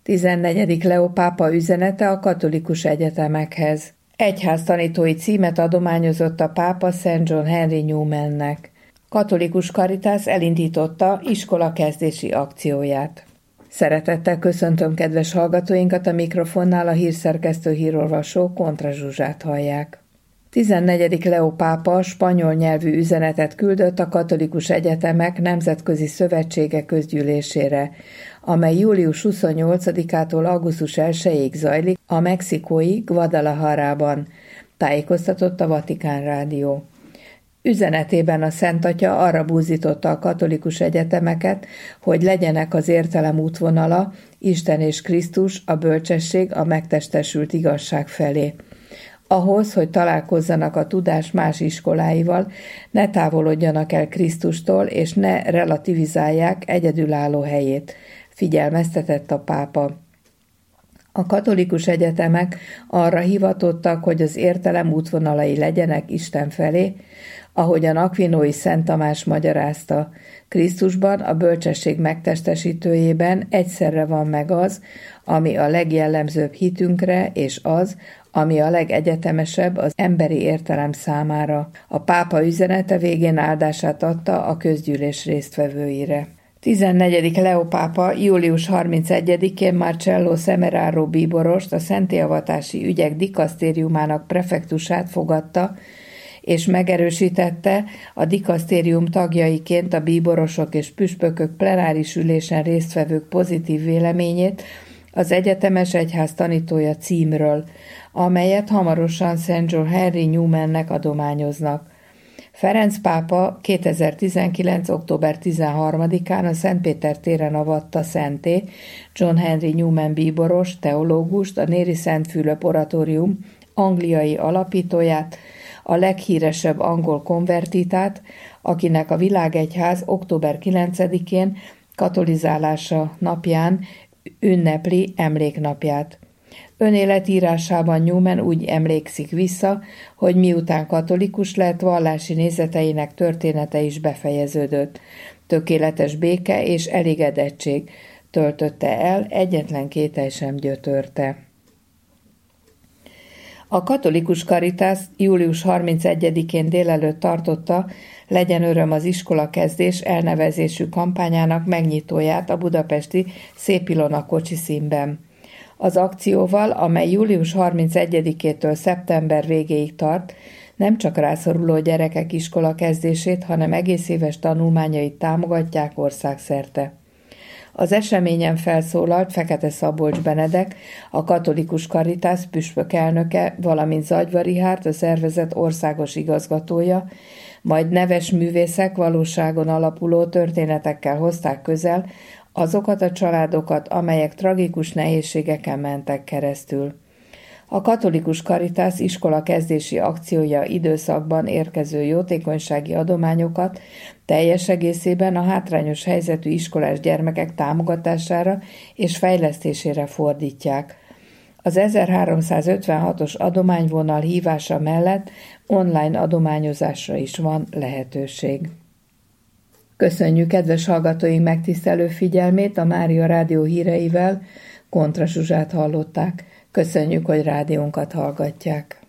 14. Leó pápa üzenete a katolikus egyetemekhez. Egyháztanítói címet adományozott a pápa Szent John Henry Newmannek. Katolikus Caritas elindította iskolakezdési akcióját. Szeretettel köszöntöm kedves hallgatóinkat, a mikrofonnál a hírszerkesztő hírolvasó Kontra Zsuzsát hallják. 14. Leó pápa spanyol nyelvű üzenetet küldött a katolikus egyetemek nemzetközi szövetsége közgyűlésére, amely július 28-ától augusztus 1-ig zajlik a mexikói Guadalajarában, tájékoztatott a Vatikán Rádió. Üzenetében a Szent Atya arra buzdította a katolikus egyetemeket, hogy legyenek az értelem útvonala, Isten és Krisztus, a bölcsesség, a megtestesült igazság felé. Ahhoz, hogy találkozzanak a tudás más iskoláival, ne távolodjanak el Krisztustól, és ne relativizálják egyedülálló helyét, figyelmeztetett a pápa. A katolikus egyetemek arra hivatottak, hogy az értelem útvonalai legyenek Isten felé, ahogyan Akvinói Szent Tamás magyarázta. Krisztusban, a bölcsesség megtestesítőjében egyszerre van meg az, ami a legjellemzőbb hitünkre, és az, ami a legegyetemesebb az emberi értelem számára. A pápa üzenete végén áldását adta a közgyűlés résztvevőire. 14. Leó pápa július 31-én Marcello Semeraro bíborost, a szentélyavatási ügyek dikasztériumának prefektusát fogadta, és megerősítette a dikasztérium tagjaiként a bíborosok és püspökök plenáris ülésen résztvevők pozitív véleményét az egyetemes egyház tanítója címről, amelyet hamarosan Szent John Henry Newmannek adományoznak. Ferenc pápa 2019. október 13-án a Szentpéter téren avatta szenté John Henry Newman bíboros, teológust, a Néri Szent Fülöp oratórium angliai alapítóját, a leghíresebb angol konvertitát, akinek a világegyház október 9-én katolizálása napján ünnepli emléknapját. Önéletírásában Newman úgy emlékszik vissza, hogy miután katolikus lett, vallási nézeteinek története is befejeződött. Tökéletes béke és elégedettség töltötte el, egyetlen kételj sem gyötörte. A katolikus Caritas július 31-én délelőtt tartotta Legyen öröm az iskola kezdés elnevezésű kampányának megnyitóját a budapesti Szép Ilona kocsiszínben. Az akcióval, amely július 31-től szeptember végéig tart, nem csak rászoruló gyerekek iskola kezdését, hanem egész éves tanulmányait támogatják országszerte. Az eseményen felszólalt Fekete Szabolcs Benedek, a katolikus Caritas püspök elnöke, valamint Zagyva Richárd, a szervezet országos igazgatója, majd neves művészek valóságon alapuló történetekkel hozták közel azokat a családokat, amelyek tragikus nehézségeken mentek keresztül. A katolikus Caritas iskola kezdési akciója időszakban érkező jótékonysági adományokat teljes egészében a hátrányos helyzetű iskolás gyermekek támogatására és fejlesztésére fordítják. Az 1356-os adományvonal hívása mellett online adományozásra is van lehetőség. Köszönjük kedves hallgatóink megtisztelő figyelmét, a Mária Rádió híreivel Kontra Zsuzsát hallották. Köszönjük, hogy rádiónkat hallgatják.